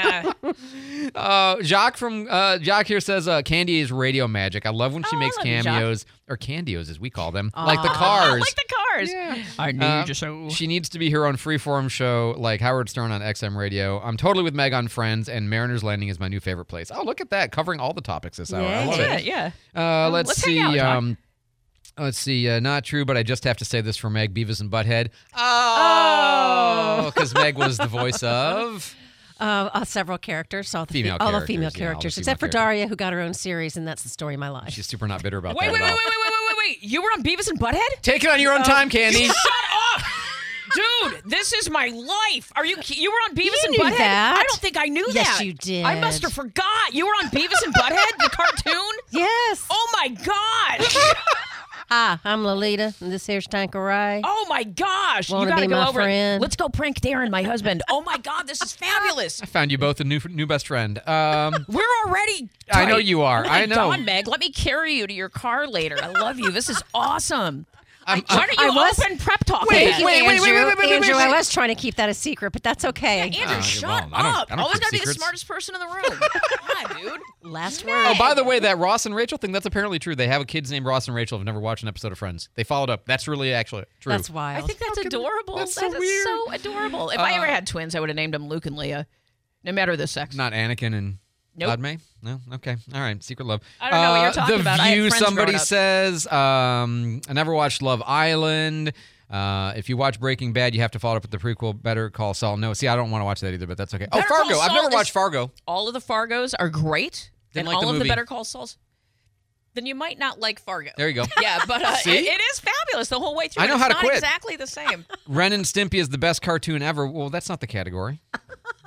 Yeah. Jock here says Candy is Radio Magic. I love when she makes cameos, or Candios as we call them, like the Cars. I like the Cars. Yeah. I need you so. She needs to be her own freeform show like Howard Stern on XM Radio. I'm totally with Meg on Friends, and Mariner's Landing is my new favorite place. Oh, look at that. Covering all the topics this hour. I love it. Yeah. Let's see. Let's see. Not true, but I just have to say this for Meg, Beavis and Butthead. Oh, because Meg was the voice of several characters, all the female characters, except for Daria, who got her own series, and that's the story of my life. She's super not bitter about that. Wait! You were on Beavis and Butthead? Take it on your own time, Candy. Shut up! Dude, this is my life. You were on Beavis and knew Butthead? that. I don't think I knew that. Yes, you did. I must have forgot. You were on Beavis and Butthead, the cartoon? Yes. Oh my gosh. Hi, I'm Lolita, and this here's Tanqueray. Oh my gosh. Wanna you gotta be go my over friend? it. Let's go prank Darren, my husband. Oh my God, this is fabulous. I found you both a new best friend. We're already I know you are. Oh my I know. God, Meg, let me carry you to your car later. I love you. This is awesome. Why don't you I was- open prep talk? Wait, again? Andrew, I was trying to keep that a secret, but that's okay. Andrew, shut up. I don't Always keep gotta be the secrets. smartest person in the room. Come on, dude. Last word. Oh, by the way, that Ross and Rachel thing, that's apparently true. They have a kids named Ross and Rachel who've never watched an episode of Friends. They followed up. That's really actually true. That's wild. I think that's adorable. That's That so is weird. so adorable. If I ever had twins, I would have named them Luke and Leah, no matter the sex. Not Anakin and Nope. Padme? No? Okay. All right. Secret love. I don't know what you're talking The about. I had View, friends somebody growing up. says, I never watched Love Island. If you watch Breaking Bad, you have to follow up with the prequel Better Call Saul. No, see, I don't want to watch that either, but that's okay. Better Fargo. Call I've never Saul watched is- Fargo. All of the Fargos are great, Didn't and like all the of movie. the Better Call Sauls. Then you might not like Fargo. There you go. Yeah, but See? it is fabulous the whole way through. I know and how to it's quit. not exactly the same. Ren and Stimpy is the best cartoon ever. Well, that's not the category.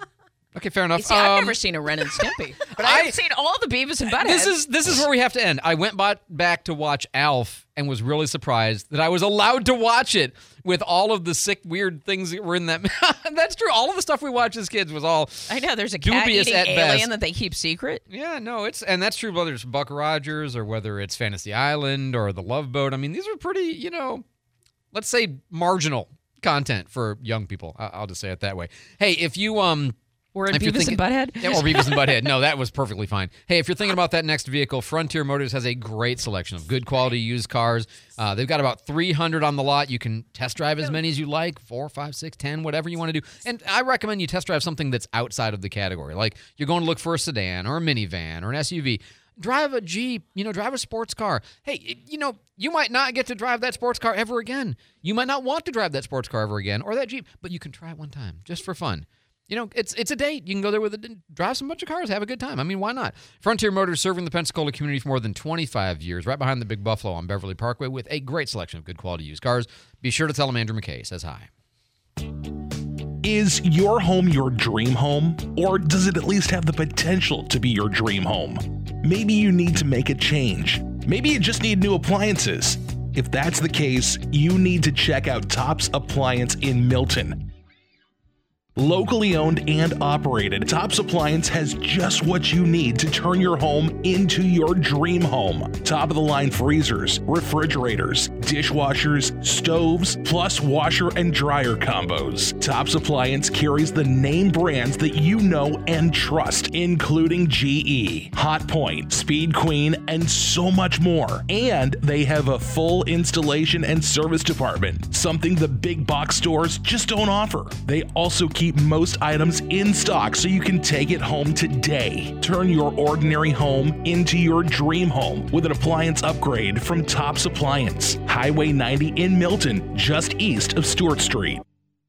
Okay, fair enough. See, I've never seen a Ren and Stimpy, but I've seen all the Beavis and Butthead. This is where we have to end. I went back to watch Alf and was really surprised that I was allowed to watch it with all of the sick, weird things that were in that. That's true. All of the stuff we watched as kids was all. I know there's a cat-eating alien that they keep secret. Yeah, no, and that's true whether it's Buck Rogers or whether it's Fantasy Island or The Love Boat. I mean, these are pretty, let's say marginal content for young people. I'll just say it that way. Hey, if you Or in Beavis and Butthead? Yeah, or Beavis and Butthead. No, that was perfectly fine. Hey, if you're thinking about that next vehicle, Frontier Motors has a great selection of good quality used cars. They've got about 300 on the lot. You can test drive as many as you like, 4, 5, 6, 10, whatever you want to do. And I recommend you test drive something that's outside of the category. Like you're going to look for a sedan or a minivan or an SUV. Drive a Jeep, drive a sports car. Hey, you might not get to drive that sports car ever again. You might not want to drive that sports car ever again or that Jeep, but you can try it one time just for fun. It's a date. You can go there with it, drive some bunch of cars, have a good time. I mean, why not? Frontier Motors serving the Pensacola community for more than 25 years, right behind the Big Buffalo on Beverly Parkway with a great selection of good quality used cars. Be sure to tell them Andrew McKay says hi. Is your home your dream home? Or does it at least have the potential to be your dream home? Maybe you need to make a change. Maybe you just need new appliances. If that's the case, you need to check out Tops Appliance in Milton. Locally owned and operated, Tops Appliance has just what you need to turn your home into your dream home. Top-of-the-line freezers, refrigerators, dishwashers, stoves, plus washer and dryer combos. Tops Appliance carries the name brands that you know and trust, including GE, Hotpoint, Speed Queen, and so much more. And they have a full installation and service department, something the big box stores just don't offer. They also keep most items in stock so you can take it home today. Turn your ordinary home into your dream home with an appliance upgrade from Tops Appliance. Highway 90 in Milton, just east of Stewart Street.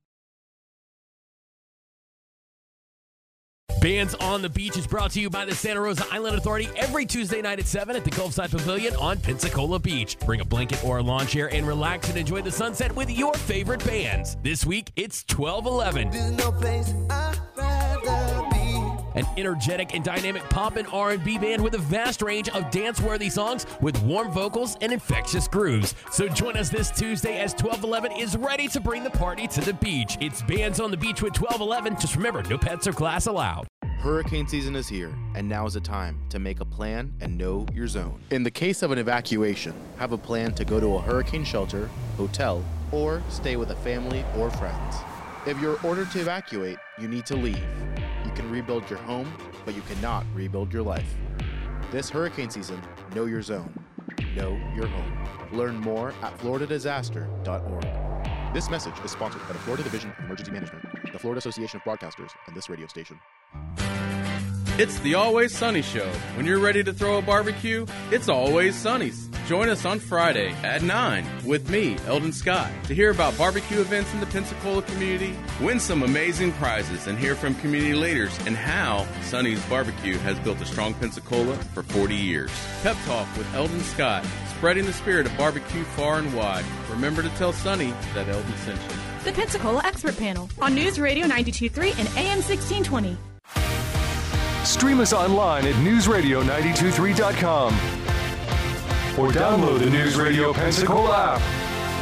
Bands on the Beach is brought to you by the Santa Rosa Island Authority every Tuesday night at 7 at the Gulfside Pavilion on Pensacola Beach. Bring a blanket or a lawn chair and relax and enjoy the sunset with your favorite bands. This week, it's 1211. There's no place I'd rather be. An energetic and dynamic pop and R&B band with a vast range of dance-worthy songs with warm vocals and infectious grooves. So join us this Tuesday as 1211 is ready to bring the party to the beach. It's Bands on the Beach with 1211. Just remember, no pets or glass allowed. Hurricane season is here, and now is the time to make a plan and know your zone. In the case of an evacuation, have a plan to go to a hurricane shelter, hotel, or stay with a family or friends. If you're ordered to evacuate, you need to leave. You can rebuild your home, but you cannot rebuild your life. This hurricane season, know your zone. Know your home. Learn more at floridadisaster.org. This message is sponsored by the Florida Division of Emergency Management, the Florida Association of Broadcasters, and this radio station. It's the Always Sunny Show. When you're ready to throw a barbecue, it's Always Sunny's. Join us on Friday at 9 with me, Eldon Scott, to hear about barbecue events in the Pensacola community, win some amazing prizes, and hear from community leaders and how Sunny's Barbecue has built a strong Pensacola for 40 years. Pep Talk with Eldon Scott, spreading the spirit of barbecue far and wide. Remember to tell Sunny that Eldon sent you. The Pensacola Expert Panel on News Radio 92.3 and AM 1620. Stream us online at newsradio923.com or download the News Radio Pensacola app.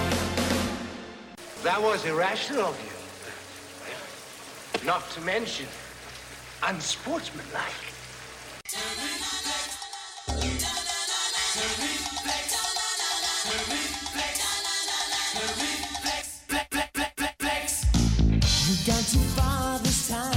That was irrational of you. Not to mention, unsportsmanlike. You've gone too far this time.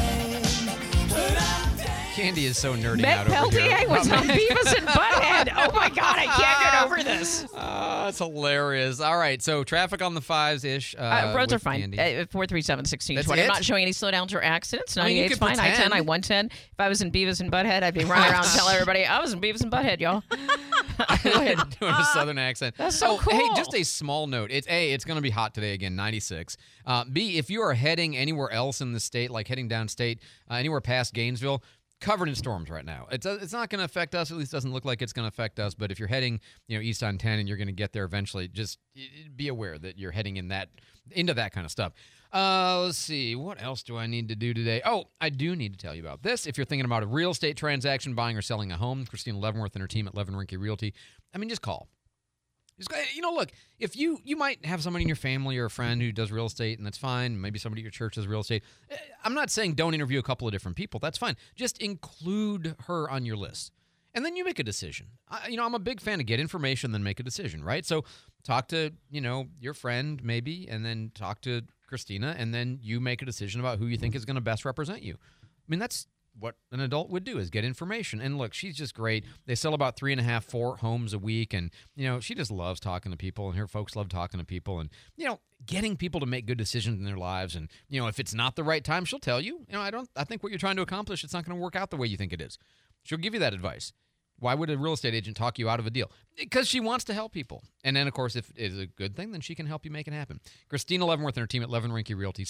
Candy is so nerdy Meg out over here. Peltier was on Beavis and Butthead. Oh my God, I can't get over this. That's hilarious. All right, so traffic on the 5s-ish. Roads are with fine. Candy. 437-1620. That's I'm it? not showing any slowdowns or accidents. I mean, you 98's could fine. pretend. I-10, I-110. If I was in Beavis and Butthead, I'd be running around telling everybody I was in Beavis and Butthead, y'all. Doing a southern accent. That's so cool. Hey, just a small note. It's going to be hot today again, 96. B, if you are heading anywhere else in the state, like heading downstate, anywhere past Gainesville, covered in storms right now. It's not going to affect us. At least doesn't look like it's going to affect us. But if you're heading, east on 10 and you're going to get there eventually, just be aware that you're heading into that kind of stuff. Let's see. What else do I need to do today? Oh, I do need to tell you about this. If you're thinking about a real estate transaction, buying or selling a home, Christina Leavenworth and her team at Levin Rinke Realty, just call. Look, if you might have somebody in your family or a friend who does real estate, and that's fine. Maybe somebody at your church does real estate. I'm not saying don't interview a couple of different people. That's fine. Just include her on your list. And then you make a decision. I'm a big fan of get information, then make a decision, right? So talk to, your friend maybe, and then talk to Christina, and then you make a decision about who you think is going to best represent you. That's what an adult would do, is get information. And look, she's just great. They sell about 3.5, 4 homes a week. And, she just loves talking to people, and her folks love talking to people and, getting people to make good decisions in their lives. And, if it's not the right time, she'll tell you, I think what you're trying to accomplish, it's not going to work out the way you think it is. She'll give you that advice. Why would a real estate agent talk you out of a deal? Because she wants to help people. And then, of course, if it is a good thing, then she can help you make it happen. Christina Leavenworth and her team at Levin Rinke Realty,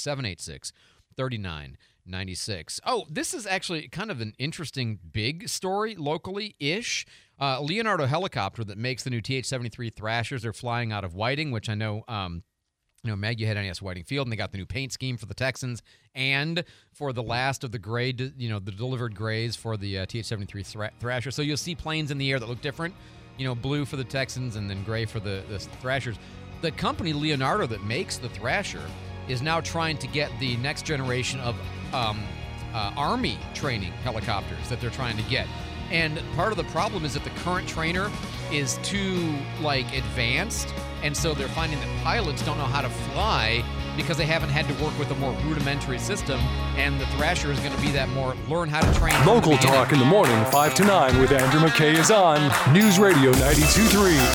786-3996. Oh, this is actually kind of an interesting big story locally-ish. Leonardo Helicopter that makes the new TH-73 Thrashers. They're flying out of Whiting, which I know Meg, you had NES Whiting Field, and they got the new paint scheme for the Texans and for the last of the gray, the delivered grays for the TH-73 Thrasher. So you'll see planes in the air that look different, blue for the Texans and then gray for the Thrashers. The company, Leonardo, that makes the Thrasher is now trying to get the next generation of Army training helicopters that they're trying to get. And part of the problem is that the current trainer is too, advanced, and so they're finding that pilots don't know how to fly because they haven't had to work with a more rudimentary system, and the Thrasher is going to be that more learn how to train. Local Talk in the morning, 5 to 9 with Andrew McKay is on News Radio 92.3.